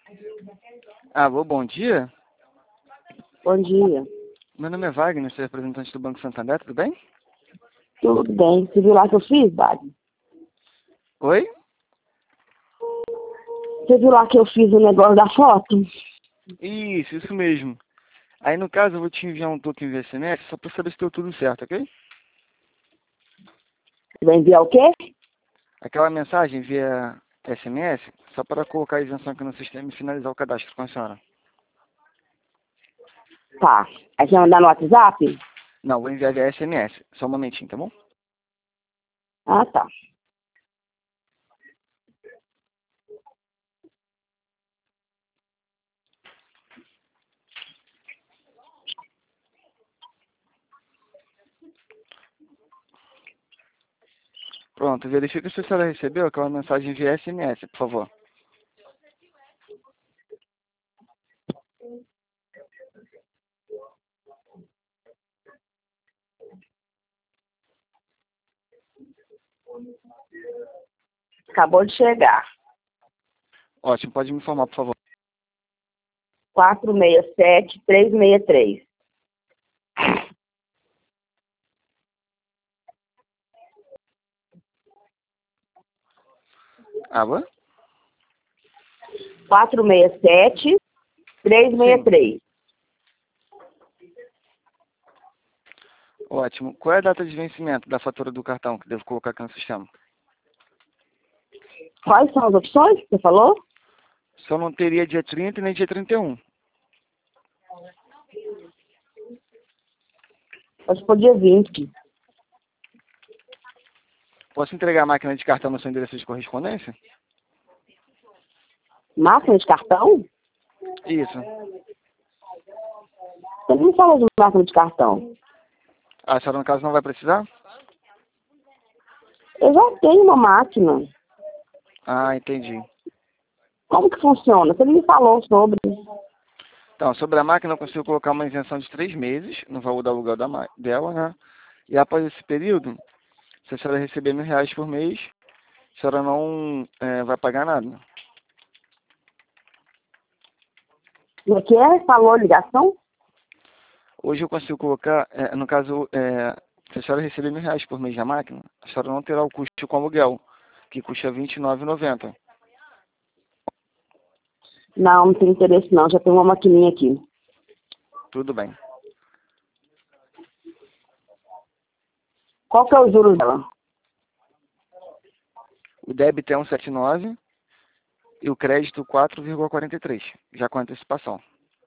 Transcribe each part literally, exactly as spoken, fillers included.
Alô, bom dia. Bom dia. Meu nome é Wagner, sou representante do Banco Santander, tudo bem? Tudo bem. Você viu lá que eu fiz, Wagner? Oi? Você viu lá que eu fiz o negócio da foto? Isso, isso mesmo. Aí, no caso, eu vou te enviar um token via S M S só para saber se deu tudo certo, ok? Você vai enviar o quê? Aquela mensagem via S M S só para colocar a isenção aqui no sistema e finalizar o cadastro com a senhora. Tá. Aí você vai mandar no WhatsApp? Não, vou enviar via S M S. Só um momentinho, tá bom? Ah, tá. Pronto, verifica se a senhora recebeu aquela mensagem via S M S, por favor. Acabou de chegar. Ótimo, pode me informar, por favor. quatro seis sete, três seis três. Alô? quatro seis sete, três seis Sim. três. Ótimo. Qual é a data de vencimento da fatura do cartão que devo colocar aqui no sistema? Quais são as opções que você falou? Só não teria dia trinta e nem dia trinta e um. Acho que foi dia vinte. Posso entregar a máquina de cartão no seu endereço de correspondência? Máquina de cartão? Isso. Você não me falou de máquina de cartão. A senhora, no caso, não vai precisar? Eu já tenho uma máquina. Ah, entendi. Como que funciona? Você não me falou sobre. Então, sobre a máquina, eu consigo colocar uma isenção de três meses no valor do aluguel da ma- dela, né? E após esse período, se a senhora receber mil reais por mês, a senhora não é, vai pagar nada. O que é? Falou ligação? Hoje eu consigo colocar, é, no caso, é, se a senhora receber mil reais por mês da máquina, a senhora não terá o custo com aluguel, que custa vinte e nove reais e noventa centavos. Não, não tem interesse não. Já tenho uma maquininha aqui. Tudo bem. Qual que é o juros dela? O débito é cento e setenta e nove e o crédito quatro vírgula quarenta e três, já com antecipação.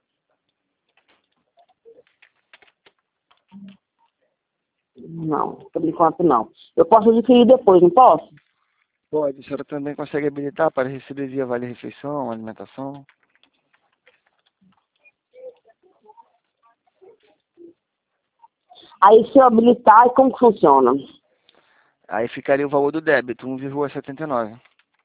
Não, por enquanto não. Eu posso adquirir depois, não posso? Pode. A senhora também consegue habilitar para receber via Vale Refeição, alimentação? Aí se eu habilitar, como que funciona? Aí ficaria o valor do débito, um vírgula setenta e nove.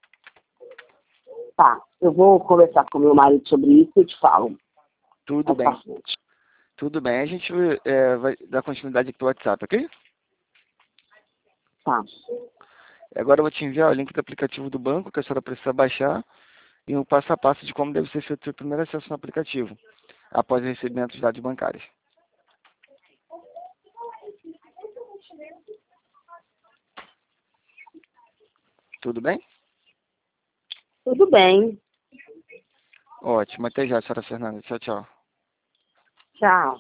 Tá, eu vou conversar com meu marido sobre isso e eu te falo. Tudo Mais pra bem. frente. Tudo bem. A gente é, vai dar continuidade aqui pelo WhatsApp, ok? Tá. Agora eu vou te enviar o link do aplicativo do banco que a senhora precisa baixar e um passo a passo de como deve ser feito o seu primeiro acesso no aplicativo, após o recebimento dos dados bancários. Tudo bem? Tudo bem. Ótimo. Até já, senhora Fernanda. Tchau, tchau. Tchau.